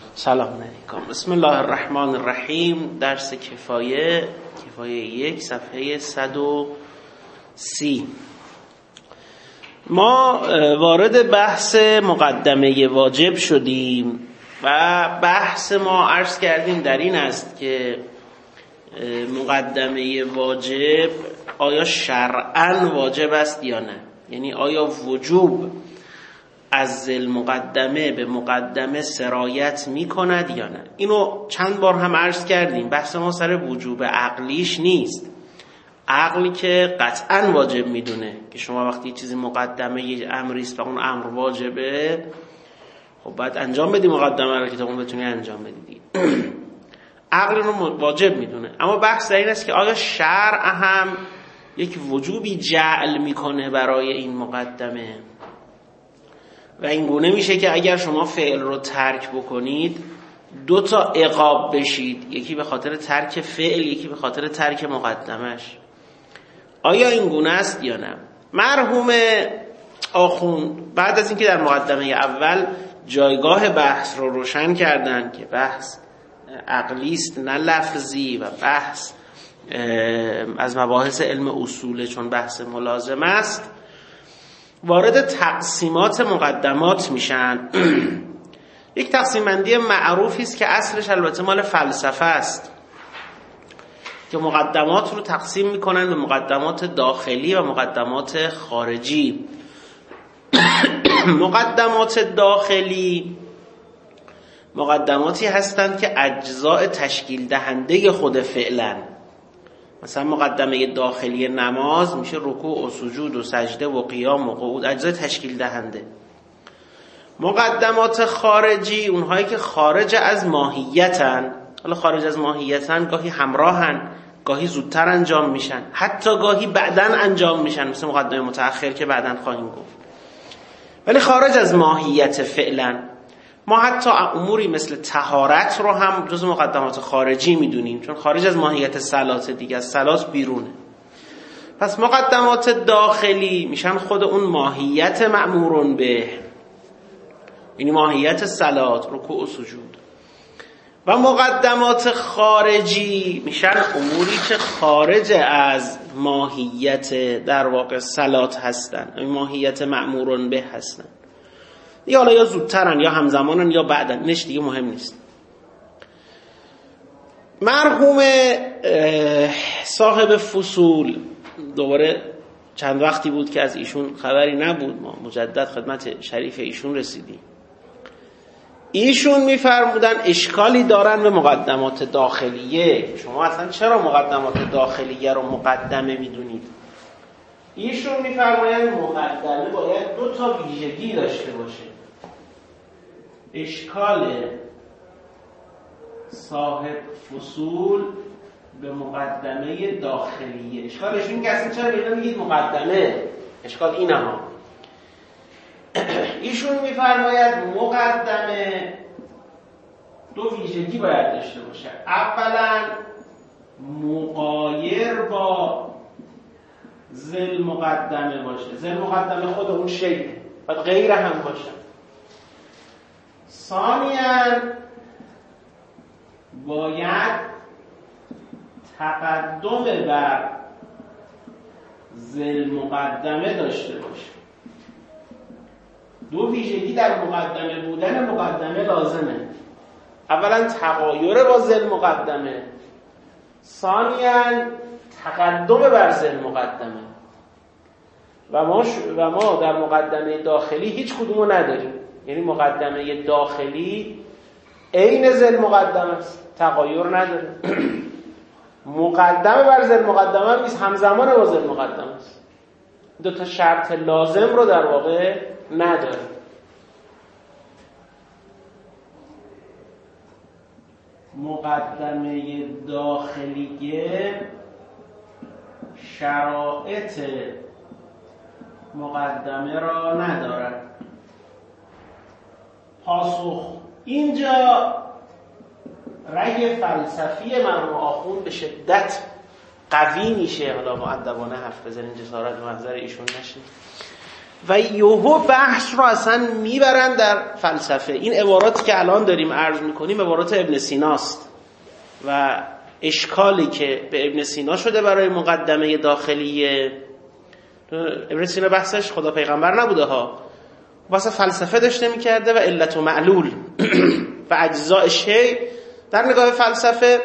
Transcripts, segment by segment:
سلام علیکم. بسم الله الرحمن الرحیم. درس کفایه 1 صفحه 130. ما وارد بحث مقدمه واجب شدیم و بحث ما عرض کردیم در این است که مقدمه واجب آیا شرعاً واجب است یا نه، یعنی آیا وجوب از المقدمه به مقدمه سرایت می کند یا نه. اینو چند بار هم عرض کردیم. بحث ما سر وجوب عقلیش نیست. عقلی که قطعاً واجب میدونه که شما وقتی چیزی مقدمه یه امری است و اون امر واجبه، خب باید انجام بدی مقدمه رو که تا اون بتونی انجام بدی. عقل رو واجب میدونه. اما بحث در این است که آیا شرع هم یک وجوبی جعل میکنه برای این مقدمه، و این گونه میشه که اگر شما فعل رو ترک بکنید 2 تا عقاب بشید، یکی به خاطر ترک فعل، یکی به خاطر ترک مقدمش. آیا این گونه است یا نه؟ مرحوم آخوند بعد از اینکه در مقدمه اول جایگاه بحث رو روشن کردن که بحث عقلی است نه لفظی و بحث از مباحث علم اصوله چون بحث ملازم است، وارد تقسیمات مقدمات میشن. یک تقسیم بندی معروفی است که اصلش البته مال فلسفه است که مقدمات رو تقسیم میکنن به مقدمات داخلی و مقدمات خارجی. مقدمات داخلی مقدماتی هستند که اجزاء تشکیل دهنده خود فعلن. مثلا مقدمه داخلی نماز میشه رکوع و سجود و سجده و قیام و قعود، اجزای تشکیل دهنده. مقدمات خارجی اونهایی که خارج از ماهیتن. حالا خارج از ماهیتن گاهی همراهن، گاهی زودتر انجام میشن، حتی گاهی بعدن انجام میشن، مثل مقدمه متأخر که بعدن خواهیم گفت، ولی خارج از ماهیت فعلا. ما حتی اموری مثل طهارت رو هم جز مقدمات خارجی میدونیم چون خارج از ماهیت صلات دیگه، از صلات بیرونه. پس مقدمات داخلی میشن خود اون ماهیت مأمورون به، یعنی ماهیت صلات، رکوع و سجود. و مقدمات خارجی میشن اموری که خارج از ماهیت در واقع صلات هستن، یعنی ماهیت مأمورون به هستن. یا حالا یا زودترن یا همزمانن یا بعدن، اینش دیگه مهم نیست. مرحوم صاحب فصول، دوباره چند وقتی بود که از ایشون خبری نبود، ما مجدد خدمت شریف ایشون رسیدیم. ایشون میفرمودن اشکالی دارن به مقدمات داخلیه. شما اصلا چرا مقدمات داخلیه رو مقدمه میدونید؟ ایشون میفرمایند مقدمه باید 2 تا ویژگی داشته باشه. اشکال صاحب فصول به مقدمه داخلیه، اشکالش این که اصلا چرا بینا میگید مقدمه؟ اشکال اینه ها. ایشون میفرماید مقدمه 2 ویژگی باید داشته باشه. اولا مغایر با ذل مقدمه باشه. ذل مقدمه خود اون شیء، باید غیر هم باشه. ثانیاً باید تقدم بر ذل مقدمه داشته باشه. 2 ویژگی در مقدمه بودن مقدمه لازمه. اولا تغایر با ذل مقدمه، ثانیاً تقدم بر ذل مقدمه. و ما در مقدمه داخلی هیچ کدومو نداریم. یعنی مقدمه داخلی عین ذل مقدمه است، تغایر نداره. مقدمه بر ذل مقدمه هم نیست، همزمان با ذل مقدمه است. 2 تا شرط لازم رو در واقع نداره. مقدمه داخلیه شرایط مقدمه را ندارد. پاسخ: اینجا رأی فلسفی مرحوم آخوند به شدت قوی میشه. حالا مؤدبانه حرف بزنین، جسارت محضر ایشون نشه. و یهو بحث رو اصلا میبرن در فلسفه. این عباراتی که الان داریم عرض میکنیم عبارات ابن سیناست و اشکالی که به ابن سینا شده برای مقدمه داخلیه. ابن سینا بحثش خدا پیغمبر نبوده ها، بحث فلسفه داشته میکرده و علت و معلول و اجزاء شیء. در نگاه فلسفه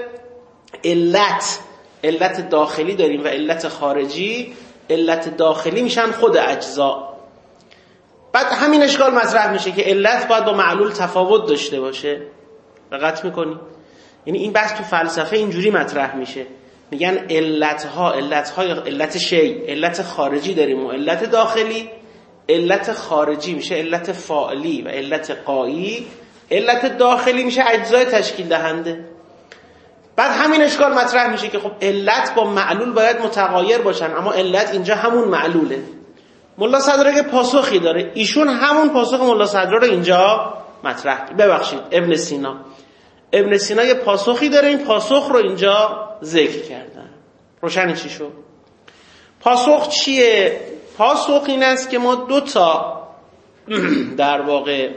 علت داخلی داریم و علت خارجی. علت داخلی میشن خود اجزا. بعد همین اشکال مطرح میشه که علت باید با معلول تفاوت داشته باشه. دقت میکنی؟ یعنی این بحث تو فلسفه اینجوری مطرح میشه، میگن علت شیء، علت خارجی داریم و علت داخلی. علت خارجی میشه علت فاعلی و علت غایی، علت داخلی میشه اجزای تشکیل دهنده. بعد همین اشکال مطرح میشه که خب علت با معلول باید متغایر باشن، اما علت اینجا همون معلوله. ملا صدرا که پاسخی داره، ایشون همون پاسخ ملا صدرا رو اینجا مطرح، ببخشید ابن سینا یه پاسخی داره، این پاسخ رو اینجا ذکر کردن. روشن چی شد؟ پاسخ چیه؟ پاسخ این است که ما دو تا در واقع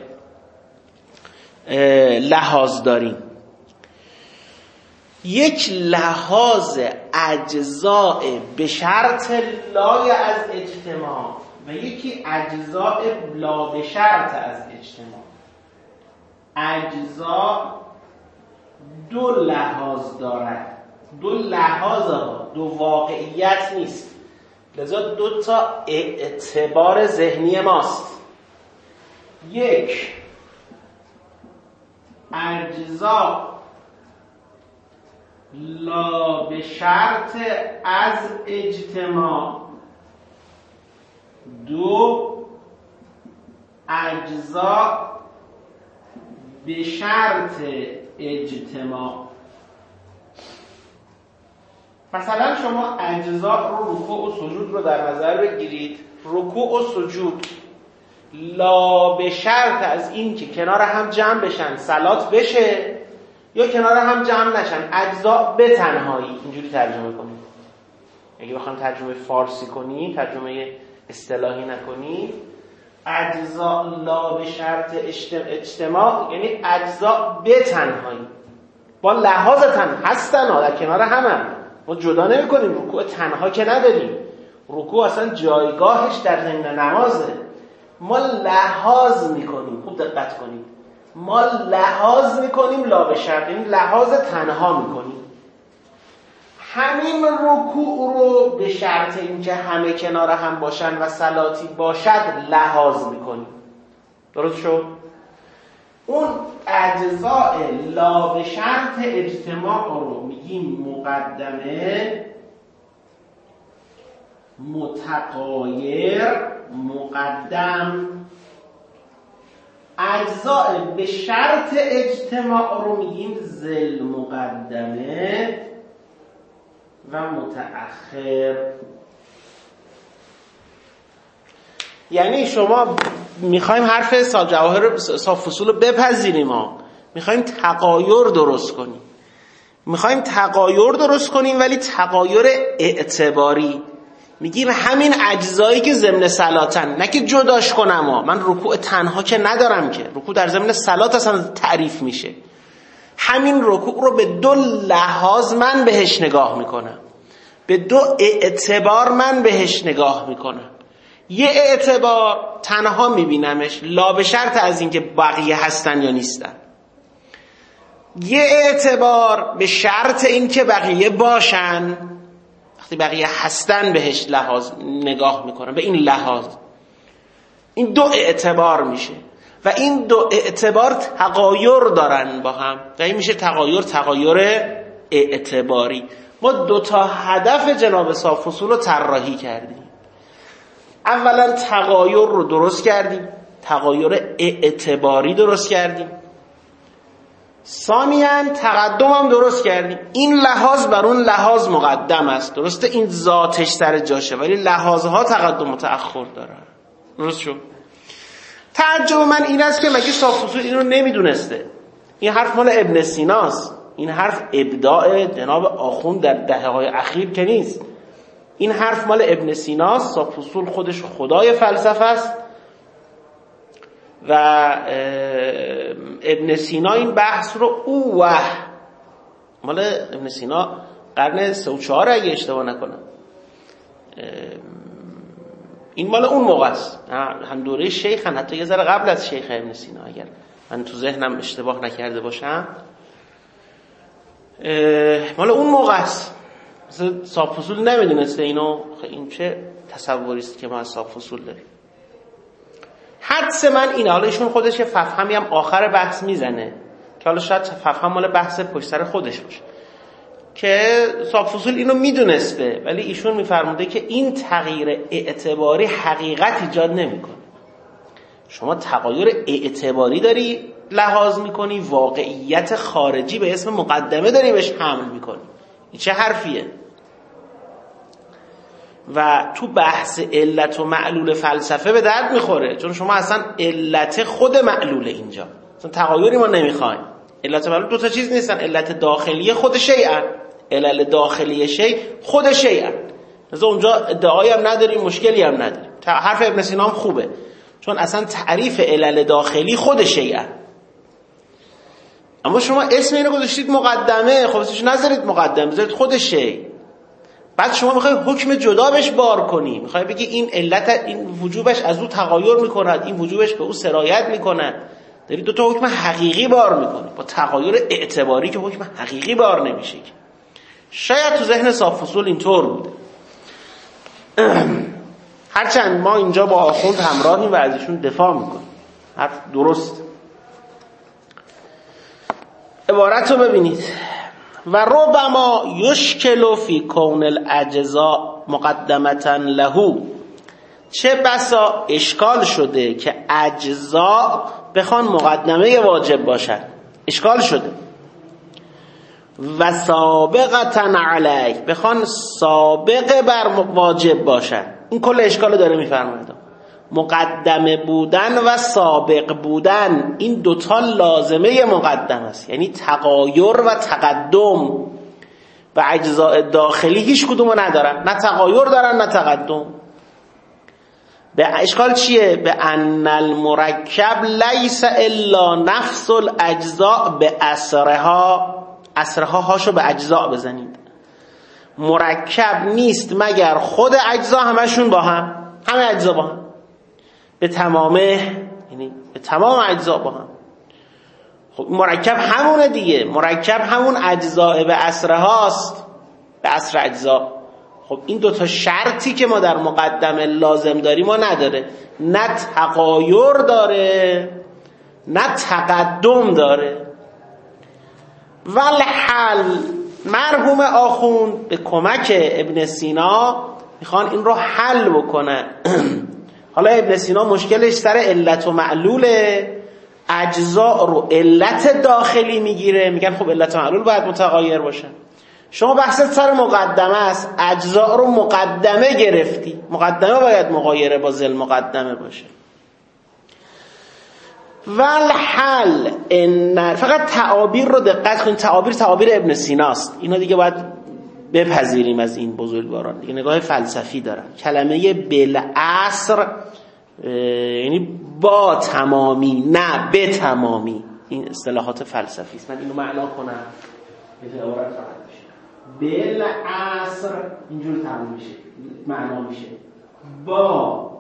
لحاظ داریم. یک لحاظ اجزاء به شرط لای از اجتماع و یکی اجزاء لا به شرط از اجتماع. اجزا دو لحاظ دارد، دو لحاظ ها، دو واقعیت نیست، لذا دو تا اعتبار ذهنی ماست. یک اجزا لا به شرط از اجتماع، دو اجزا به شرط اجتماع. مثلا شما اجزا رو رکوع و سجود رو در نظر بگیرید. رکوع و سجود لا به شرط از این که کنار هم جمع بشن صلات بشه یا کنار هم جمع نشن، اجزا به تنهایی، اینجوری ترجمه کنید. اگه بخوایم ترجمه فارسی کنی، ترجمه اصطلاحی نکنی، اجزا لا به شرط اجتماع یعنی اجزا به تنهایی، با لحاظ هستن ها، در کنار هم ما جدا نمی کنیم. رکوع تنها که نداریم، رکوع اصلا جایگاهش در ضمن نمازه. ما لحاظ میکنیم، خوب دقت کنید، ما لحاظ میکنیم لا به شرط، یعنی لحاظ تنها میکنیم. همین رکوع رو به شرط اینکه همه کنار هم باشن و صلاتی باشد لحاظ میکنیم. درست شد؟ اون اجزاء لا به شرط اجتماع رو میگیم مقدمه، متغایر، مقدم. اجزاء به شرط اجتماع رو میگیم ذل مقدمه و متأخر. یعنی شما میخوایم حرف جواهر فصول رو بپذیریم، میخوایم تغایر درست کنیم، ولی تغایر اعتباری. میگیم همین اجزایی که ضمن صلاتن، نه که جداش کنم من رکوع تنها که ندارم، که رکوع در ضمن صلات اصلا تعریف میشه. همین رکوع رو به دو لحاظ من بهش نگاه میکنم، به دو اعتبار من بهش نگاه میکنم. یه اعتبار تنها میبینمش لا به شرط از اینکه بقیه هستن یا نیستن، یه اعتبار به شرط اینکه بقیه باشن، وقتی بقیه هستن بهش لحاظ نگاه میکنم، به این لحاظ. این دو اعتبار میشه و این دو اعتبار تغایر دارن با هم و این میشه تغایر اعتباری. ما دو تا هدف جناب صاحب فصول رو طراحی کردیم. اولا تغایر رو درست کردیم، تغایر اعتباری درست کردیم. ثانیاً تقدم هم درست کردیم. این لحاظ بر اون لحاظ مقدم است، درسته؟ این ذاتش سر جاشه، ولی لحاظها تقدم و تأخر دارن. درست شد؟ تعجب من این است که مگه صاحب فصول این رو نمیدونسته؟ این حرف مال ابن سیناست، این حرف ابداع جناب آخوند در دهه‌های اخیر که نیست. این حرف مال ابن سیناست. صاحب اصول خودش خدای فلسفه است و ابن سینا این بحث رو مال ابن سینا قرن 3 و 4 اگه اشتباه نکنم، این مال اون موقع است، هم دوره شیخ، هم حتی یه ذره قبل از شیخ ابن سینا اگر من تو ذهنم اشتباه نکرده باشم، مال اون موقع است. مثلا صاحب فصول نمیدونسته اینو. این چه تصوری است که ما از صاحب فصول داریم؟ حدس من اینه، حالا ایشون خودش ففهمی هم آخر بحث میزنه که حالا شاید ففهم مال بحث پشت سر خودش باشه، که صاحب فصول اینو میدونسته ولی ایشون میفرموده که این تغییر اعتباری حقیقت ایجاد نمیکنه. شما تغییر اعتباری داری لحاظ میکنی، واقعیت خارجی به اسم مقدمه داری بهش حمل میکنی. این چه حرفیه؟ و تو بحث علت و معلول فلسفه به درد میخوره، چون شما اصلا علت خود معلول اینجا اصلا تغییری ما نمیخوایم. علت و معلول دو تا چیز نیستن، علت داخلی خود شیئن، علل داخلی شیء خود شیئن. مثلا اونجا ادعایی هم نداریم، مشکلی هم نداریم. حرف ابن سینا هم خوبه، چون اصلا تعریف علل داخلی خود شیئن. اما شما اسم اینو گذاشتید مقدمه، خب اسمش نذارید مقدمه، بذارید خود شیء. بعد شما میخوای حکم جدا بهش بار کنی، میخوای بگی این علت، این وجوبش از او تغایر میکند، این وجوبش به او سرایت میکند. داری دو تا حکم حقیقی بار میکنی با تغایر اعتباری که حکم حقیقی بار نمیشه. شاید تو ذهن صاحب فصول اینطور بوده. هرچند ما اینجا با آخوند همراهیم و ازشون دفاع میکنیم، حرف درست. عبارت رو ببینید: و ربما یشکل فی کون الاجزاء مقدمتا له، چه بسا اشکال شده که اجزا بخوان مقدمه واجب باشد، اشکال شده. و سابقتا علیه، بخوان سابقه بر واجب باشد. این کل اشکال داره میفرماید. مقدمه بودن و سابق بودن این دوتا لازمه مقدم است، یعنی تغایر و تقدم. و اجزاء داخلی هیچ کدومو ندارن، نه تغایر دارن نه تقدم. به اشکال چیه؟ به ان المرکب لیس الا نفس الاجزاء به اسرها. اسرها هاشو به اجزاء بزنید. مرکب نیست مگر خود اجزا همشون با هم، همه اجزا با هم به تمامه، یعنی به تمام اجزا با هم. خب مرکب همونه دیگه، مرکب همون اجزاء به اسرهاست، به اسر اجزا. خب این دوتا شرطی که ما در مقدمه لازم داریم ما نداره، نه تغایر داره نه تقدم داره. والحل، مرحوم آخوند به کمک ابن سینا میخوان این رو حل بکنن. حالا ابن سینا مشکلش سر علت و معلول، اجزا رو علت داخلی میگیره، میگن خب علت و معلول باید متغایر باشن. شما بحثت سر مقدمه است، اجزا رو مقدمه گرفتی، مقدمه باید مغایره با ذل مقدمه باشه. والحل ان، فقط تعابیر رو دقت کنید، تعابیر ابن سیناست، اینا دیگه باید بپذیریم از این بزرگواران، دیگه نگاه فلسفی دارن. کلمه بالعصر یعنی با تمامی، نه به تمامی، این اصطلاحات فلسفی است. من اینو معنا کنم به عبارت راحت میشه. بالعصر اینجور تمام میشه، معنا میشه با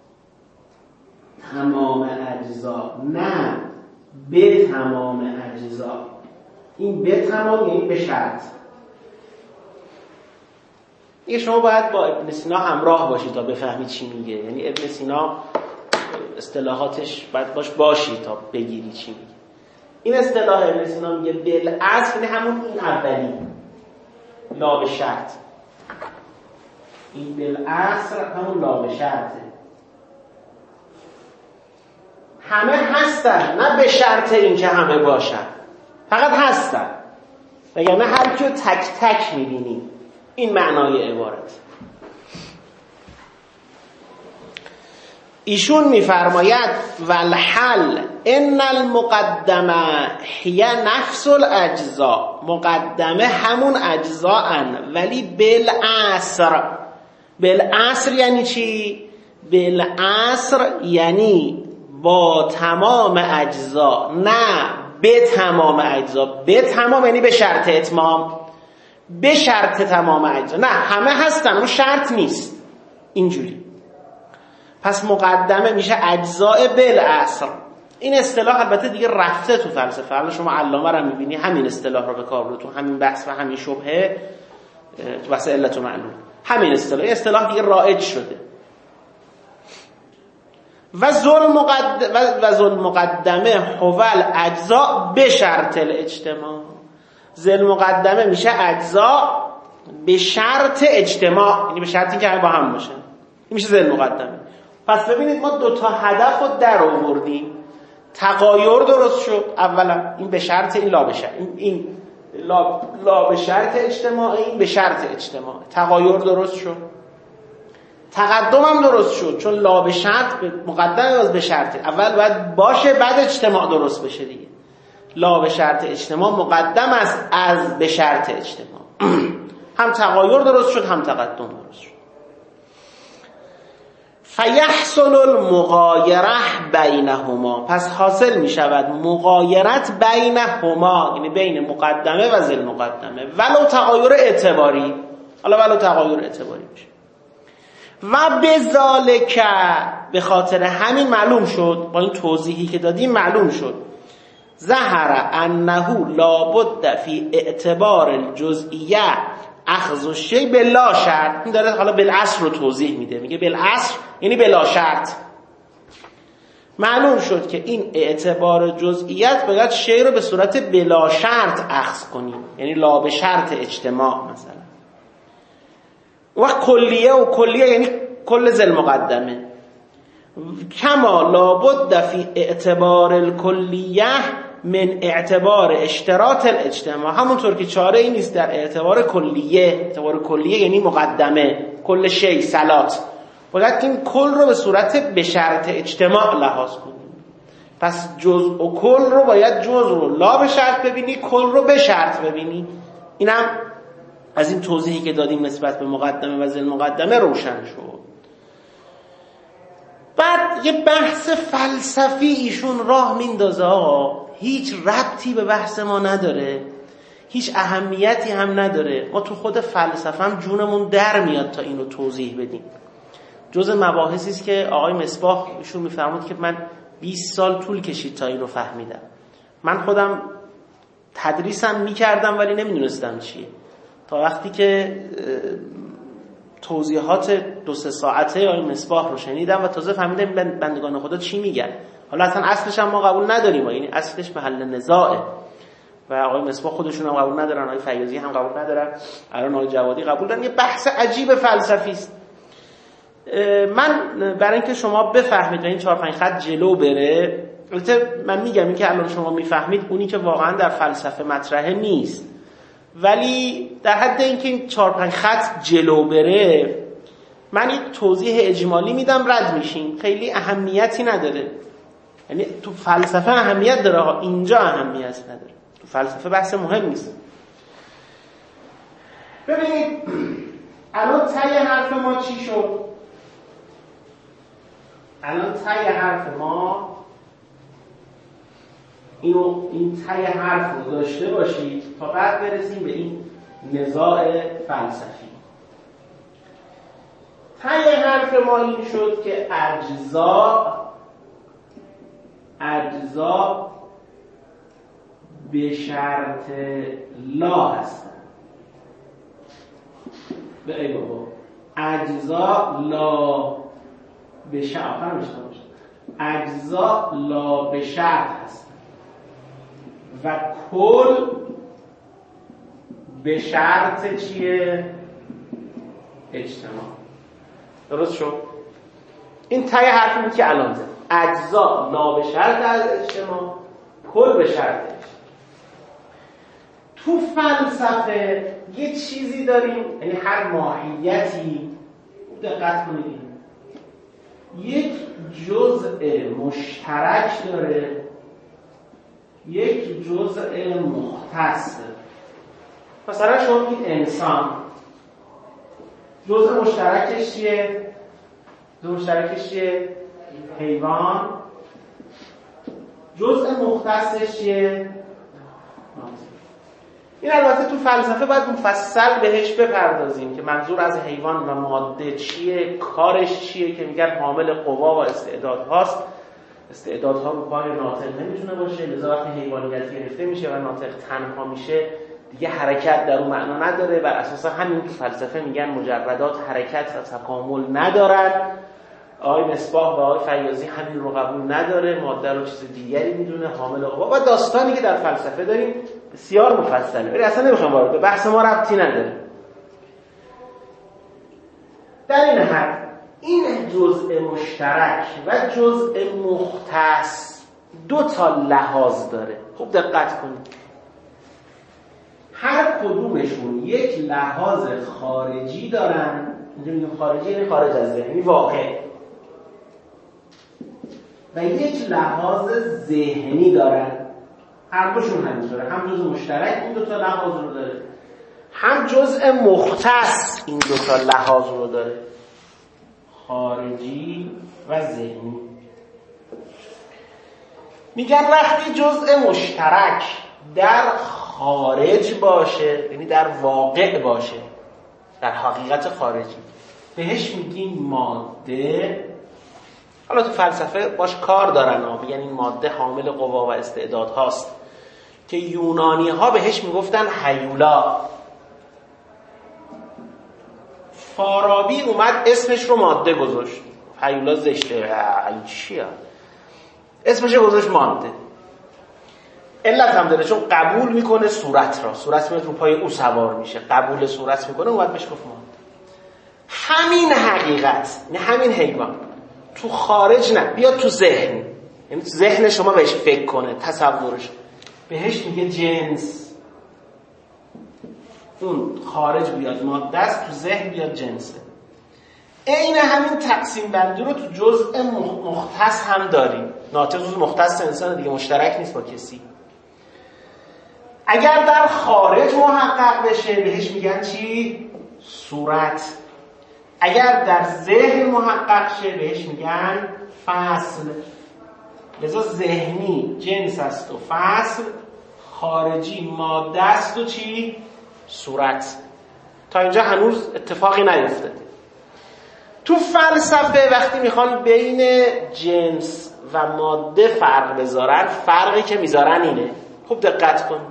تمام اجزا، نه به تمام اجزا. این به تمام یعنی به شرط. دیگه شما باید با ابن سینا همراه باشید تا بفهمید چی میگه. یعنی ابن سینا اصطلاحاتش باید باشید تا بگیری چی میگه. این اصطلاح ابن سینا میگه بالاصل، یعنی همون این اولی، لا به شرط. این بالاصل همون لا به شرطه. همه هستن، نه به شرط این که همه باشن، فقط هستن. وگرنه هر کیو تک تک میبینیم. این معنای عبارت. ایشون میفرماید والحل ان المقدمه هی نفس الاجزاء، مقدمه همون اجزاءن ولی بالعصر، بالعصر یعنی چی؟ بالعصر یعنی با تمام اجزا، نه به تمام اجزا. به تمام یعنی به شرط اتمام، به شرط تمام اجزا. نه همه هستن اما شرط نیست، اینجوری. پس مقدمه میشه اجزاء بالعصر. این اصطلاح البته دیگه رفته تو فلسفه. حالا شما علامه رو میبینی همین اصطلاح رو به کار برده تو همین بحث و همین شبهه، تو بحث علت و معلول همین اصطلاح دیگه رایج شده. و ذل مقدمه حول اجزاء به شرط الاجتماع. ذل مقدمه میشه اجزاء به شرط اجتماع، یعنی به شرطی که همه با هم باشن. این میشه ذل مقدمه. پس ببینید ما دو تا هدف رو در آوردیم. تغایر درست شد اولا، این به شرط، این لا به شرط، این لا به شرط اجتماع، این به شرط اجتماع. تغایر درست شد. تقدم هم درست شد، چون لا به شرط مقدمه از به شرط. اول باید باشه بعد اجتماع درست بشه دیگه. لا به شرط اجتماع مقدم است از به شرط اجتماع. هم تغایر درست شد هم تقدم درست شد. فیحصل المغایره بینهما، پس حاصل می شود مغایرت بینهما، یعنی بین مقدمه و ذل مقدمه، ولو تغایر اعتباری. حالا ولو تغایر اعتباری میشه. و بذالک، به خاطر همین معلوم شد، با این توضیحی که دادیم معلوم شد، ظهر انه لابد فی اعتبار الجزئیه اخذ الشیء بلا شرط. این داره حالا بالعصر رو توضیح میده، میگه بالعصر یعنی بلا شرط. معلوم شد که این اعتبار جزئیت باید شیء رو به صورت بلا شرط اخذ کنیم، یعنی لا به شرط اجتماع مثلا. و کلیه یعنی کل ذل مقدمه. کما لابد فی اعتبار الکلیه من اعتبار اشتراط الاجتماع، همونطور که چاره ای نیست در اعتبار کلیه. اعتبار کلیه یعنی مقدمه، کل شی صلات، باید این کل رو به صورت به شرط اجتماع لحاظ کنیم. پس جزء و کل رو باید جزء رو لا به شرط ببینی، کل رو به شرط ببینی. اینم از این توضیحی که دادیم نسبت به مقدمه و ذل مقدمه روشن شد. بعد یه بحث فلسفی ایشون راه میندازه، آقا هیچ ربطی به بحث ما نداره، هیچ اهمیتی هم نداره، ما تو خود فلسفه هم جونمون در میاد تا اینو توضیح بدیم. جزء مباحثی است که آقای مصباح ایشون میفرمود که من 20 سال طول کشید تا اینو فهمیدم. من خودم تدریسم میکردم ولی نمیدونستم چیه، تا وقتی که توضیحات 2-3 ساعته آقای مصباح رو شنیدم و تازه فهمیدم بندگان خدا چی میگن. حالا اصلا اصلش هم ما قبول نداریم، یعنی اصلش محل نزاعه و آقای مصباح خودشون هم قبول ندارن، آقای فیاضی هم قبول ندارن، الان آقای جوادی قبول دارن. یه بحث عجیب فلسفی است. من برای اینکه شما بفهمید و این 4-5 خط جلو بره، البته من میگم این که الان شما میفهمید اونی که واقعا در فلسفه مطرحه نیست، ولی در حد اینکه این 4-5 خط جلو بره من یک توضیح اجمالی میدم، رد میشین، خیلی اهمیتی نداره. یعنی تو فلسفه اهمیت داره، اینجا اهمیت نداره. تو فلسفه بحث مهم نیست. ببینید الان ته حرف ما چی شد؟ الان ته حرف ما این ته حرف رو داشته باشید تا بعد برسیم به این نزاع فلسفی. ته حرف ما این شد که اجزا به شرط لا هستن. ای بابا، اجزا لا به شرط، اجزا لا به شرط هستن و کل به شرط چیه؟ اجتماع. درست شد؟ این ته حرفی بود که الان زد. اجزا لا به شرط از اجتماع، کل به شرط اجتماع. تو فلسفه یه چیزی داریم، یعنی هر ماهیتی، دقت کنید، یک جزء مشترک داره، یک جزء مختص. مثلا شما میگید انسان، جزء مشترکش چیه؟ جزء مشترکش چیه؟ حیوان. جزء مختصش چیه؟ این البته تو فلسفه باید مفصل بهش بپردازیم که منظور از حیوان و ماده چیه، کارش چیه، که میگن حامل قوا و استعدادهاست. استعدادها رو پای ناطق نمیتونه باشه، لذا وقتی حیوانیت گرفته میشه و ناطق تنها میشه دیگه حرکت در اون معنا نداره. بر اساس همین تو فلسفه میگن مجردات حرکت و تکامل ندارن. آقای مصباح و آقای فیاضی همین رو قبول نداره، ماده رو چیز دیگری میدونه، حامل قوا. و داستانی که در فلسفه داریم بسیار مفصله، ولی اصلا نمیخوام وارد به بحث ما ربطی نداره. در این حد این جزء مشترک و جزء مختص دو تا لحاظ داره. خوب دقت کنید، هر کدومشون یک لحاظ خارجی دارن. اینجا میگم خارجی یعنی خارج از ذهن، یعنی واقع، و یک لحاظ ذهنی دارن. هر دوشون همینطوره، هم جزء مشترک این دو تا لحاظ رو داره، هم جزء مختص این دو تا لحاظ رو داره، خارجی و ذهنی. میگن وقتی جزء مشترک در خارج باشه، یعنی در واقع باشه، در حقیقت خارجی، بهش میگیم ماده. حالا تو فلسفه باش کار دارن، میگن این ماده حامل قوا و استعداد هاست، که یونانی ها بهش میگفتن هیولا. فارابی اومد اسمش رو ماده گذاشت. هیولا زشته، چیه؟ اسمش گذاشت ماده. علت هم داره، چون قبول میکنه صورت را، صورت میاد رو پای او سوار میشه، قبول صورت میکنه، اومد بهش گفت ماده. همین حقیقت، نه همین حیوان تو خارج نه، بیاد تو ذهن، یعنی تو ذهن شما بهش فکر کنه، تصورش، بهش میگه جنس. اون خارج بیاد ماده است، تو ذهن بیاد جنسه. عین همین تقسیم بندی رو تو جزء مختص هم داریم. ناطق جزء مختص انسان دیگه، مشترک نیست با کسی. اگر در خارج محقق بشه بهش میگن چی؟ صورت. اگر در ذهن محقق شه بهش میگن فصل. لذا ذهنی جنس است و فصل، خارجی ماده است و چی؟ صورت. تا اینجا هنوز اتفاقی نیفتاده. تو فلسفه وقتی میخوان بین جنس و ماده فرق بذارن، فرقی که میذارن اینه. خوب دقت کن،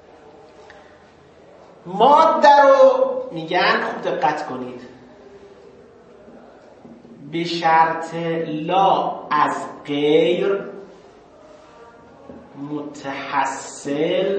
ماده رو میگن، خوب دقت کنید، به شرط لا از غیر متحصل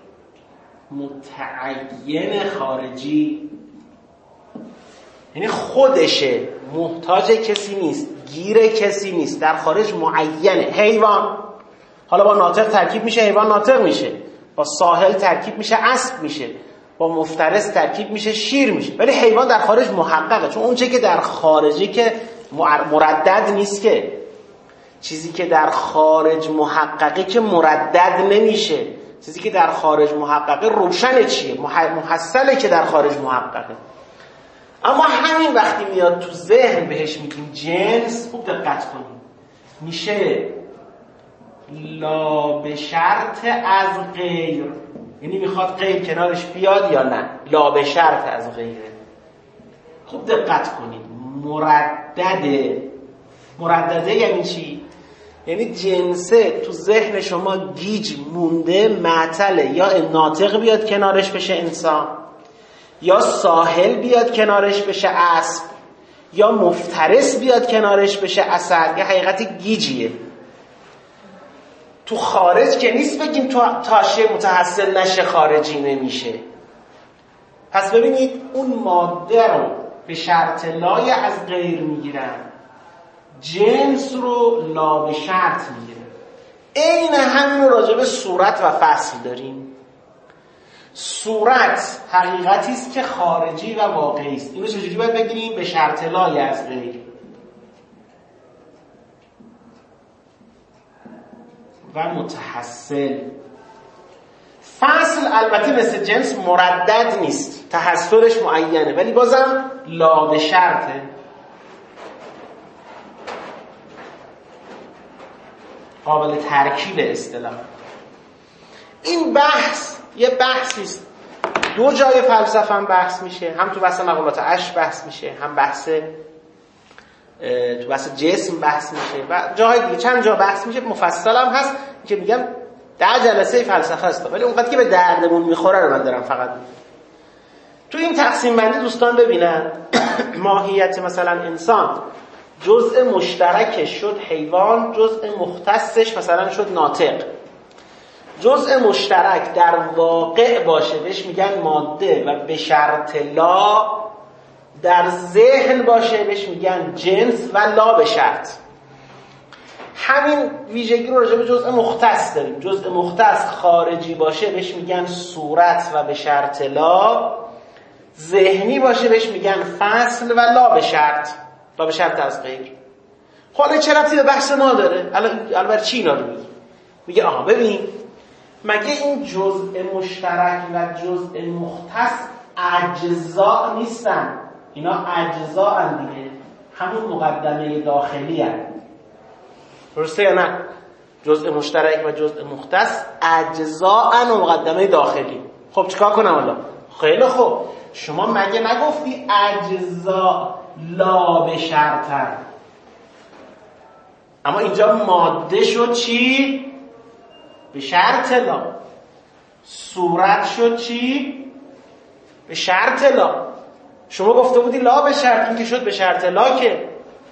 متعین خارجی، یعنی خودشه، محتاج کسی نیست، گیر کسی نیست، در خارج معینه. حیوان حالا با ناطق ترکیب میشه، حیوان ناطق میشه، با ساحل ترکیب میشه، اسب میشه، با مفترس ترکیب میشه، شیر میشه. ولی حیوان در خارج محققه، چون اون چیزی که در خارجی که مردد نیست، که چیزی که در خارج محققه که مردد نمیشه. چیزی که در خارج محققه روشنه چیه، محصله که در خارج محققه. اما همین وقتی میاد تو ذهن بهش میگیم جنس. خوب دقت کنید، میشه لا به شرط از غیر، یعنی میخواد غیر کنارش بیاد یا نه، لا به شرط از غیره. خوب دقت کنید، مردده یعنی چی؟ یعنی جنسه تو ذهن شما گیج مونده، معطله، یا ناطق بیاد کنارش بشه انسان، یا ساحل بیاد کنارش بشه اسب، یا مفترس بیاد کنارش بشه اسد. یه حقیقت گیجیه. تو خارج که نیست بگیم تاشه متحصل نشه خارجی نمیشه. پس ببینید اون ماده رو به شرط لای از غیر میگیرن، جنس رو لا به شرط میگیرن. عین همین رو راجع به صورت و فصل داریم. صورت حقیقتی است که خارجی و واقعی است. اینو چجوری باید بگیریم؟ به شرط لای از غیر. و متحصل. فصل البته مثل جنس مردد نیست، تحصلش معینه، ولی بازم لا به شرطه. قابل ترکیب اصطلاح. این بحث یه بحثی است، دو جای فلسفه هم بحث میشه، هم تو بحث مقولات عشق بحث میشه، هم تو بحث جسم بحث میشه و جاهای دیگه چند جا بحث میشه. مفصل هم هست که میگم 10 جلسه فلسفه است، ولی اونقدر که به دردمون میخوره رو من دارم فقط میگم. تو این تقسیم بندی دوستان ببینن ماهیت مثلا انسان جزء مشترکش شد حیوان، جزء مختصش مثلا شد ناطق. جزء مشترک در واقع باشه بهش میگن ماده و به شرط لا در ذهن باشه بهش میگن جنس و لا به شرط. همین ویژگی رو راجع به جزء مختص داریم. جزء مختص خارجی باشه بهش میگن صورت و به شرط لا، ذهنی باشه بهش میگن فصل و لا به شرط، لا به شرط از غیر. حالا چه ربطی به بحث ما داره؟ الان برای چی اینا رو میگه؟ میگه آها ببین، مگه این جزء مشترک و جزء مختص اجزا نیستن؟ اینا اجزا هستن دیگه، همون مقدمه داخلی هستن. درسته یا نه؟ جزء مشترک و جزء مختص اجزا و مقدمه داخلی. خب چیکار کنم حالا؟ خیلی خوب، شما مگه نگفتی اجزا لا به شرطن؟ اما اینجا ماده شد چی؟ به شرط لا. صورت شد چی؟ به شرط لا. شما گفته بودی لا به شرط، این که شد به شرط لا. که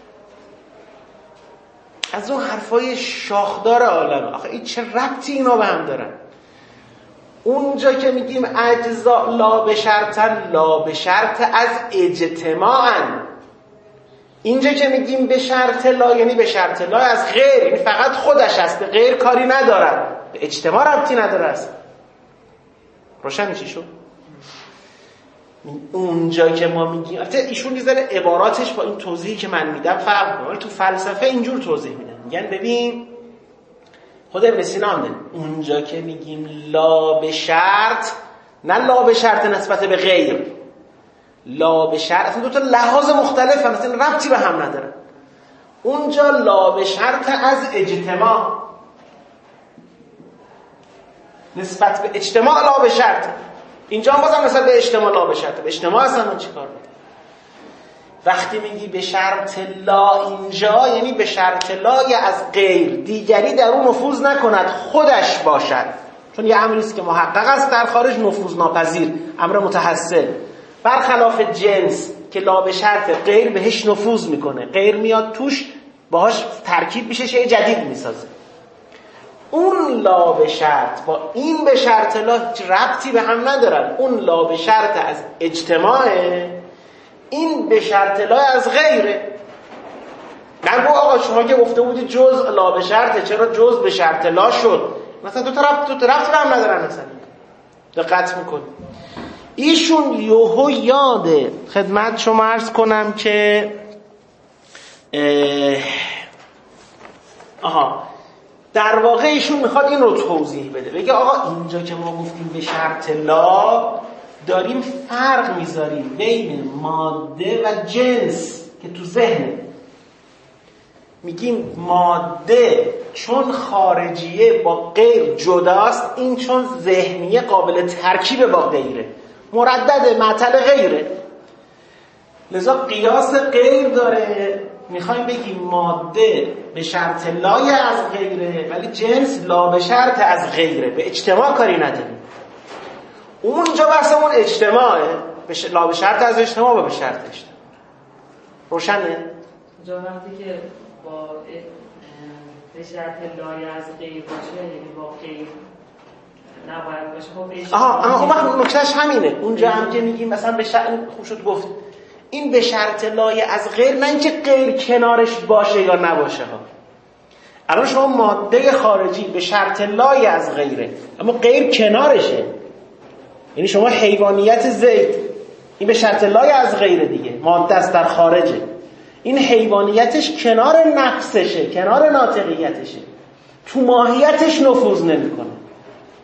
از اون حرفای شاخدار عالم، آخه این چه ربطی اینا به هم دارن؟ اونجا که میگیم اجزا لا به شرطن، لا به شرط از اجتماعن. اینجا که میگیم به شرط لا یعنی به شرط لا از غیر، یعنی فقط خودش هست، به غیر کاری ندارد، به اجتماع ربطی نداره است. روشن چی شد؟ اونجا که ما میگیم، البته ایشون یه ذره عباراتش با این توضیحی که من میدم فرق میکنه، ولی تو فلسفه اینجور توضیح میدن، میگن ببین خود ابن سینا هم اونجا که میگیم لا به شرط، نه لا به شرط نسبت به غیر، لا به شرط، اصلا دو تا لحاظ مختلف هم، اصلا ربطی به هم نداره. اونجا لا به شرط از اجتماع، نسبت به اجتماع لا به شرط. اینجا هم بازم نسبت به اجتماع لا به شرط. به اجتماع اصلا من چی کار بود؟ وقتی میگی به شرط لا اینجا یعنی به شرط لا از غیر، دیگری در اون نفوذ نکند، خودش باشد. چون یه امری است که محقق است در خارج، نفوذ ناپذیر، امر متحصل. برخلاف جنس که لا به شرط غیر بهش نفوذ میکنه، غیر میاد توش باهاش ترکیب میشه، شیء جدید میسازه. اون لا به شرط با این به شرط لا هیچ ربطی به هم ندارن. اون لا به شرط از اجتماعه، این به شرط لا از غیره. نگو آقا شما که گفته بودی جزء لا به شرطه، چرا جزء به شرط لا شد؟ مثلا دو تا ربط به هم ندارن. مثلا دقت میکنی ایشون یوهو یاده خدمت شما عرض کنم که در واقع ایشون میخواد این رو توضیح بده، بگه آقا اینجا که ما گفتیم به شرط لا، داریم فرق میذاریم بین ماده و جنس که تو ذهن. میگیم ماده چون خارجیه با غیر جداست، این چون ذهنیه قابل ترکیب با غیره، مردد معطل غیره، لذا قیاس غیر داره. میخوایم بگیم ماده به شرط لای از غیره، ولی جنس لا به شرط از غیره، به اجتماع کاری نداریم. اونجا بحثمون اجتماعه، لا به شرط از اجتماع و به شرط اجتماع. روشنه؟ اونجا وقتی که با به شرط لای از غیر باشه، یعنی با غیر نباید باشه. خب اما اون وقت نکتهش همینه. اونجا هم که میگیم مثلا به شرط، خوب شد گفت این به شرط لای از غیر، نه اینکه غیر کنارش باشه یا نباشه ها. الان شما ماده خارجی به شرط لای از غیره، اما غیر کنارشه. یعنی شما حیوانیت زید، این به شرط لای از غیره دیگه، ماده است در خارجه، این حیوانیتش کنار نفسشه، کنار ناطقیتشه، تو ماهیتش نفوذ نمیکنه.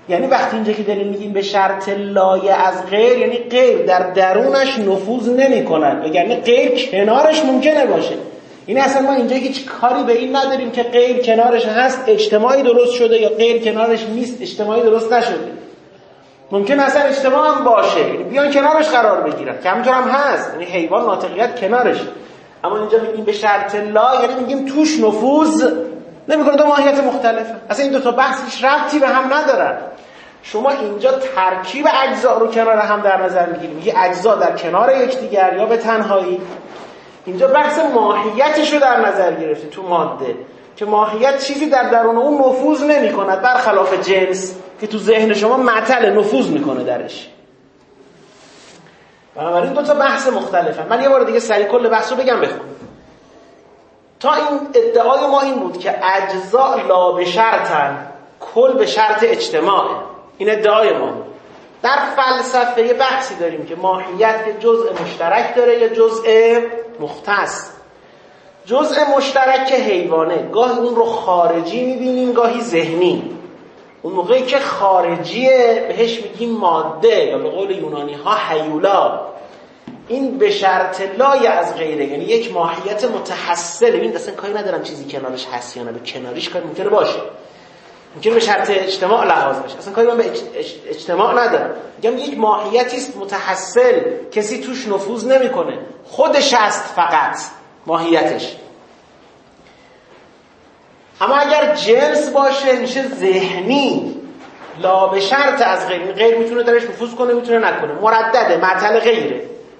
یعنی وقتی اینجا که داریم میگیم به شرط لایه از غیر، یعنی غیر در درونش نفوذ نمی کند، وگرنه غیر کنارش ممکنه باشه. یعنی اصلا ما اینجا هیچ کاری به این نداریم که غیر کنارش هست اجتماعی درست شده یا غیر کنارش نیست اجتماعی درست نشده. ممکن اصلا اجتماع هم باشه، یعنی بیان کنارش قرار بگیرن که همینطور هم هست، یعنی حیوان ناطقیت کنارش. اما اینجا میگیم به شرط لا، یعنی میگیم توش نفوذ نمیکنه. دو ماهیت مختلفه، اصلا این دو تا بحثش ربطی به هم ندارن. شما اینجا ترکیب اجزا رو کنار هم در نظر میگیریم، میگه اجزا در کنار یکدیگر یا به تنهایی. اینجا بحث ماهیتش رو در نظر گرفته تو ماده، که ماهیت چیزی در درون اون نفوذ نمی‌کند، برخلاف جنس که تو ذهن شما معطل نفوذ میکنه درش. بنابراین دو تا بحث مختلفه. من یه بار دیگه سریع کل بحث رو بگم بخون. تا این ادعای ما این بود که اجزا لا به شرطن، کل به شرط اجتماعه. این ادعای ما. در فلسفه یه بحثی داریم که ماهیت جزء مشترک داره یا جزء مختص. جزء مشترک که حیوانه، گاهی اون رو خارجی میبینیم گاهی ذهنی. اون موقعی که خارجیه بهش میگیم ماده یا به قول یونانی ها هیولا. این به شرط لای از غیره، یعنی یک ماهیت متحصل. ببین اصلا کاری ندارم چیزی کنارش هست یا نه، به کناریش کاری ممکنه باشه، ممکنه به شرط اجتماع لحاظ بشه، اصلا کاری من به اجتماع ندارم. میگم یک ماهیتی است متحصل، کسی توش نفوذ نمیکنه، خودش هست فقط ماهیتش. اما اگر جنس باشه میشه ذهنی، لا به شرط از غیر. غیر میتونه درش نفوذ کنه میتونه نکنه، مردده، معطل غیره.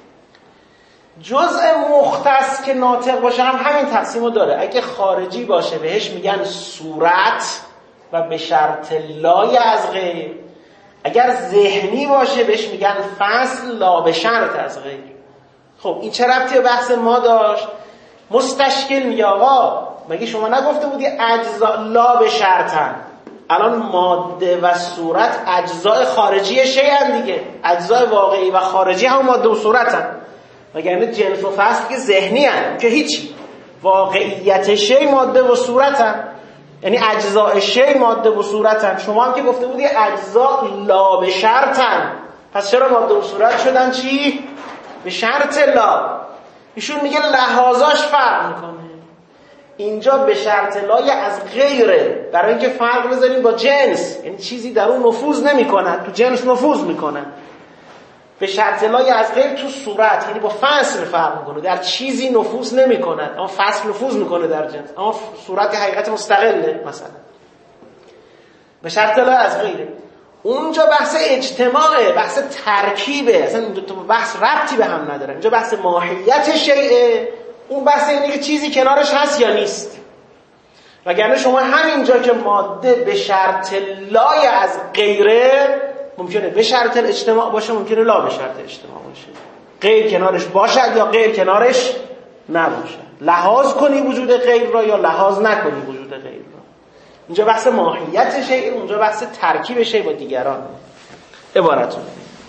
جزء مختص که ناطق باشه هم همین تقسیمو داره. اگه خارجی باشه بهش میگن صورت و به شرط لای از غیر. اگر ذهنی باشه بهش میگن فصل لا به شرط از غیر. خب این چه ربطی به بحث ما داشت؟ مستشکل میگه آقا مگه شما نگفته بودی اجزا لا به شرطن؟ الان ماده و صورت اجزای خارجی شیئن دیگه، اجزای واقعی و خارجی هم ماده و صورتن. وگرنه جنس و فصل که ذهنی هن که هیچی، واقعیت شی ماده و صورتن، یعنی اجزای شی ماده و صورتن. شما هم که گفته بودی اجزا لا به شرطن، پس چرا ماده و صورت شدن چی؟ به شرط لا. ایشون میگه لحاظاش فرق میکنه. اینجا به شرط لای از غیره، برای اینکه فرق بذاریم با جنس، یعنی چیزی در اون نفوذ نمیکنه، تو جنس نفوذ میکنه. به شرط لای از غیر تو صورت، یعنی با فصل فرق میکنه، در چیزی نفوذ نمیکنه، اما فصل نفوذ میکنه در جنس، اما صورت حقیقت مستقله. مثلا به شرط لای از غیره. اونجا بحث اجتماعه، بحث ترکیبه، اصلا این دو تا بحث ربطی به هم نداره. اینجا بحث ماهیت شیء، اون بحث اینه که چیزی کنارش هست یا نیست. وگرنه شما همینجا که ماده به شرط لای از غیره، ممکنه به شرط اجتماع باشه، ممکنه لا به شرط اجتماع باشه، غیر کنارش باشد یا غیر کنارش نباشد، لحاظ کنی وجود غیر را یا لحاظ نکنی وجود غیر را. اینجا بحث ماهیت شیء، اونجا بحث ترکیب شیء با دیگران. عبارتون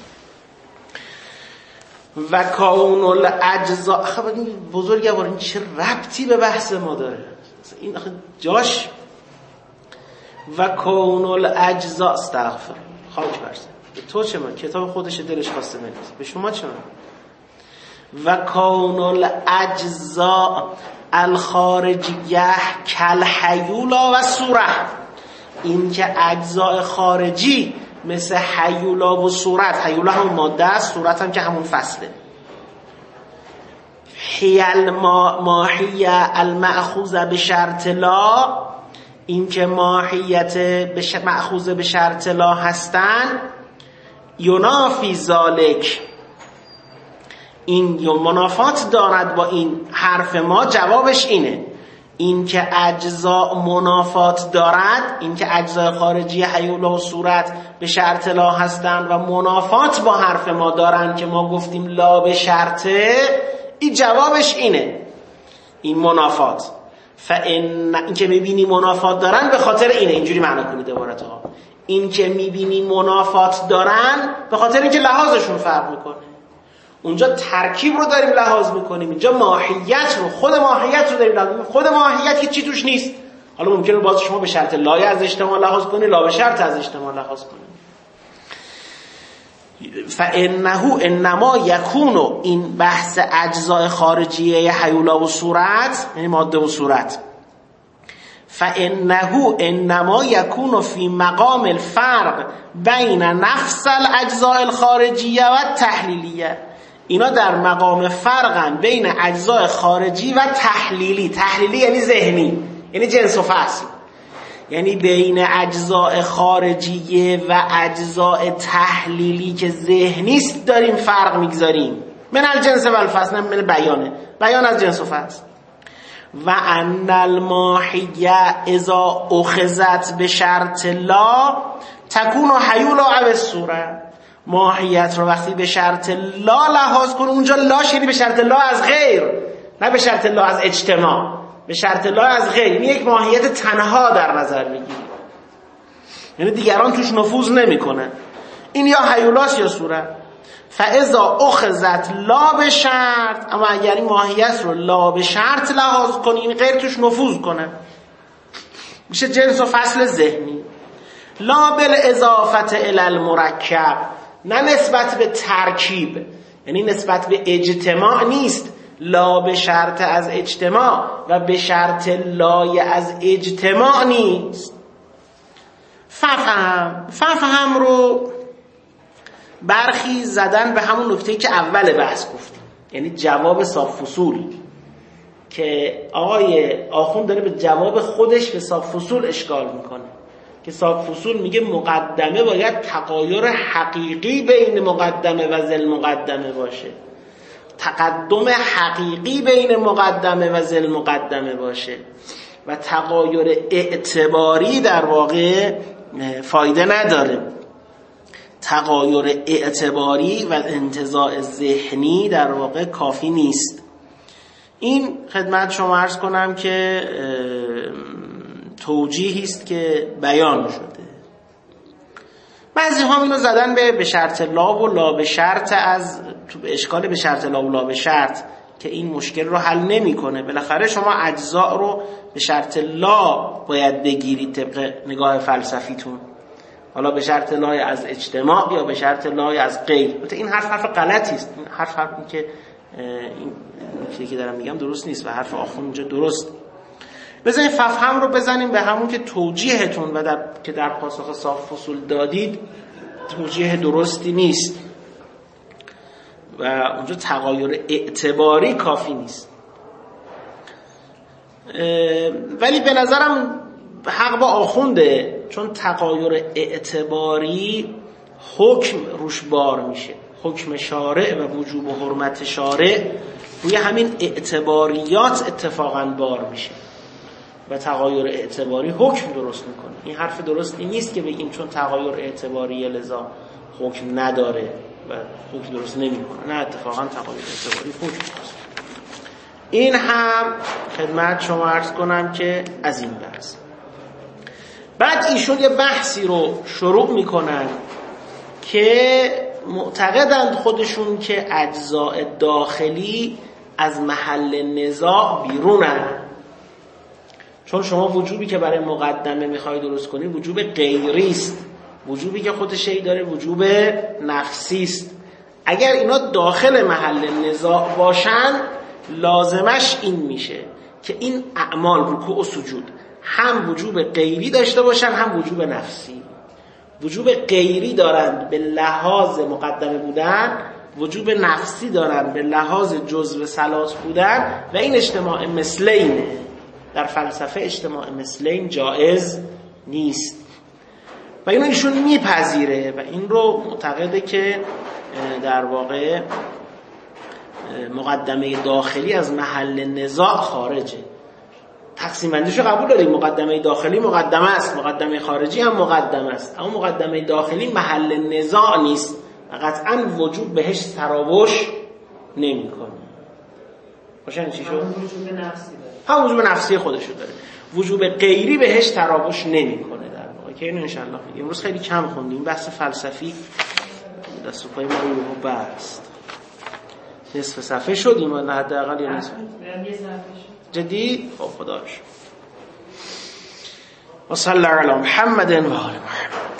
و کون الاجزاء. خب این بزرگوار این چه ربطی به بحث ما داره؟ این آخه جاش. و کون الاجزاء. استغفر خاک برسه. به تو چه من؟ کتاب خودش دلش خواسته بنویسه، به شما چه من؟ و کون الاجزاء الخارجیه کالحیولا و صوره. این که اجزاء خارجی مثل حیولا و صورت، حیولا هم ماده است، صورت هم که همون فصله. حیل ماهیه المأخوذ به شرط لا، این که ماهیت مأخوذ به شرط لا هستن، ینافی ذالک، این منافات دارد با این حرف ما. جوابش اینه، این که اجزا منافات دارد، این که اجزای خارجی حیولا و صورت به شرط لا هستند و منافات با حرف ما دارن که ما گفتیم لا به شرطه، این جوابش اینه، این منافات. این که میبینی منافات دارن به خاطر اینه. اینجوری معنا کنید عبارتها. این که میبینی منافات دارن به خاطر اینکه لحاظشون فرق میکنه. اونجا ترکیب رو داریم لحاظ میکنیم، اینجا ماهیت رو، خود ماهیت رو داریم لحاظ میکنیم. خود ماهیت که چی توش نیست، حالا ممکنه باز شما به شرط لایه از اجتماع لحاظ کنی، لا به شرط از اجتماع لحاظ کنی. فانه انما یکون، این بحث اجزاء خارجیه هیولا و صورت، یعنی ماده و صورت، فانه انما یکون فی مقام الفرق بین نفس الاجزاء الخارجیه و تحلیلیه. اینا در مقام فرقن بین اجزاء خارجی و تحلیلی. تحلیلی یعنی ذهنی، یعنی جنس و فصل، یعنی بین اجزاء خارجیه و اجزاء تحلیلی که ذهنیست داریم فرق میگذاریم. من الجنس و الفصل، من بیانه، بیان از جنس و فصل. و ان الماحیه اذا اخذت به شرط لا تکون حیولا او الصوره. ماهیت رو وقتی به شرط لا لحاظ کن، اونجا لا یعنی به شرط لا از غیر، نه به شرط لا از اجتماع، به شرط لا از غیر. این یک ماهیت تنها در نظر میگیری، یعنی دیگران توش نفوذ نمیکنن. این یا حیولاست یا صورت. فاذا اخذت لا به شرط، اما اگر این ماهیت رو لا به شرط لحاظ کنی، این غیر توش نفوذ کنه، میشه جنس و فصل ذهنی. لا بالاضافه الی المرکب، نه نسبت به ترکیب، یعنی نسبت به اجتماع نیست. لا به شرط از اجتماع و به شرط لای از اجتماع نیست. ففهم رو برخی زدن به همون نکته که اول بحث گفتیم، یعنی جواب صاف فصول، که آقای آخوند داره به جواب خودش به صاف فصول اشکال میکنه، که صاف فصول میگه مقدمه باید تغایر حقیقی بین مقدمه و ذل مقدمه باشه، تقدم حقیقی بین مقدمه و ذل مقدمه باشه، و تغایر اعتباری در واقع فایده نداره. تغایر اعتباری و انتزاع ذهنی در واقع کافی نیست. این خدمت شما عرض کنم که توجیهی است که بیان شده. بعضی ها اینو زدن به شرط لا و لا به شرط، از تو اشکال به شرط لا و لا به شرط که این مشکل رو حل نمیکنه. بالاخره شما اجزاء رو به شرط لا باید بگیرید طبق نگاه فلسفیتون، حالا به شرط لای از اجتماع یا به شرط لای از غیر. این حرف غلطی است. این حرفی که این نکته که دارم میگم درست نیست و حرف آخوند اونجا درست. بزنید ففهم رو بزنیم به همون که توجیهتون و که در پاسخ صاف فصول دادید توجیه درستی نیست و اونجا تغایر اعتباری کافی نیست. ولی به نظرم حق با آخونده، چون تغایر اعتباری حکم روش بار میشه، حکم شارع و وجوب و حرمت شارع روی همین اعتباریات اتفاقا بار میشه و تغایر اعتباری حکم درست میکنه. این حرف درستی نیست که بگیم چون تغایر اعتباری لذا حکم نداره و حکم درست نمیکنه. نه، اتفاقا تغایر اعتباری حکم درست. این هم خدمت شما عرض کنم که از این بحث. بعد ایشون یه بحثی رو شروع میکنن که معتقدند خودشون که اجزاء داخلی از محل نزاع بیرونن، چون شما وجوبی که برای مقدمه میخوای درست کنی وجوب غیری است، وجوبی که خودش داره وجوب نفسی است. اگر اینا داخل محل نزاع باشن لازمش این میشه که این اعمال رکوع و سجود هم وجوب غیری داشته باشن هم وجوب نفسی. وجوب غیری دارند به لحاظ مقدمه بودن، وجوب نفسی دارند به لحاظ جزء ثلاث بودن و این اجتماع مثلینه. در فلسفه اجتماع مثلین جائز نیست و اینو ایشون میپذیره و این رو معتقده که در واقع مقدمه داخلی از محل نزاع خارجه. تقسیم بندیشو قبول داریم، مقدمه داخلی مقدمه است، مقدمه خارجی هم مقدمه است، اما مقدمه داخلی محل نزاع نیست و قطعا وجوب بهش تراوش نمیکنه. روشن چی شد؟ وجوب نفسی داره، هم وجوب نفسی خودشو داره، وجوب غیری بهش تراوش نمیکنه در واقع. که اینو انشالله امروز خیلی کم خوندیم، بحث فلسفی دست و پای ما رو بست. نصف صفحه شدیم ولی حداقل یه نصف. جدی؟ خب خدا رو شکر. و صلی علی محمد و آل محمد.